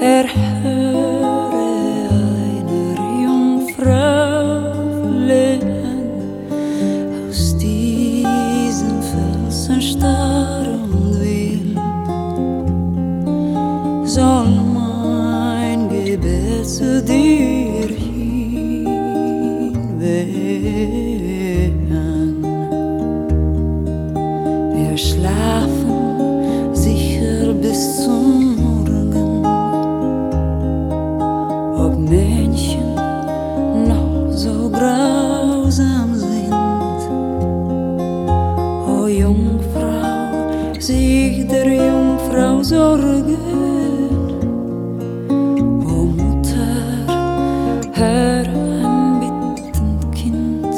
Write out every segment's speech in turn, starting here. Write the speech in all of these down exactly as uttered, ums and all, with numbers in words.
erhöre einer Jungfrau flehen aus diesem Felsen starr und wild. Soll mein Gebet zu dir hinwehen. Wir schlafen sicher bis zum Morgen, ob Männchen noch so grausam sind. O Jungfrau, sich der Jungfrau sorgen. O Mutter, hör ein bittend Kind.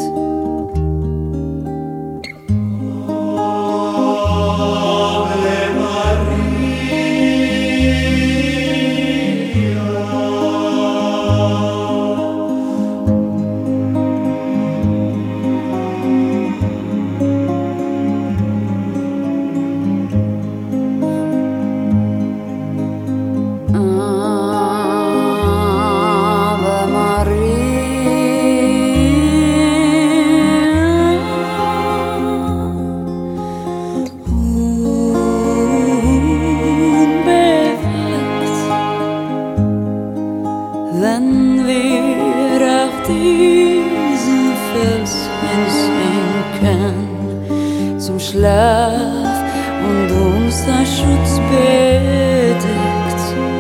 Wenn wir auf diesen Felsen sinken zum Schlaf und uns der Schutz bedeckt,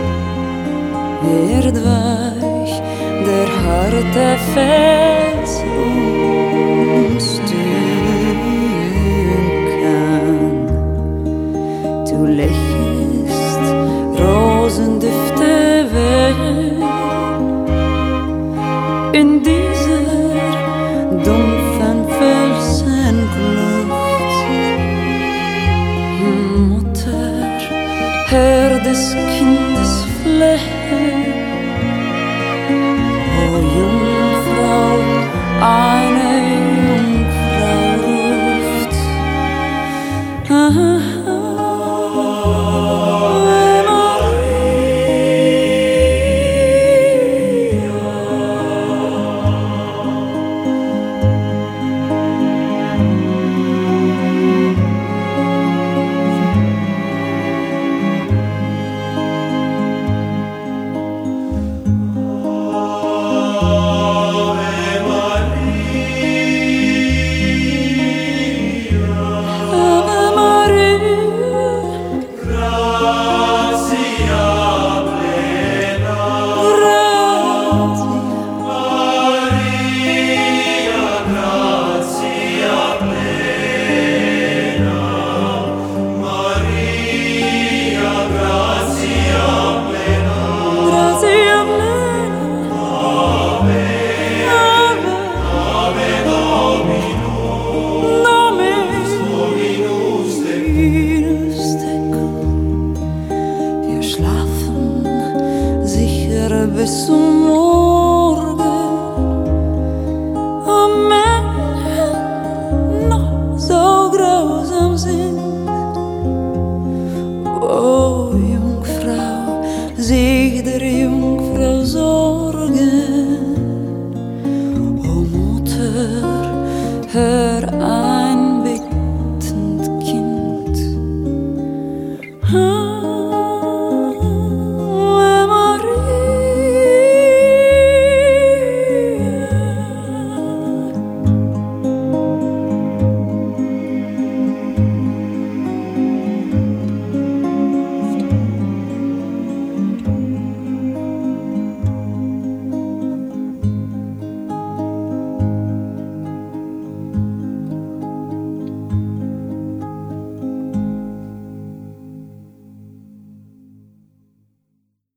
wird weich der harte Fels uns dünken. Du lächelst Rosendüfte weg in dieser dumpfen Felsenkluft. Mutter, hör des Kindes Flehen. O Jungfrau, eine Jungfrau ruft. Aha. Wir schlafen sicher bis zum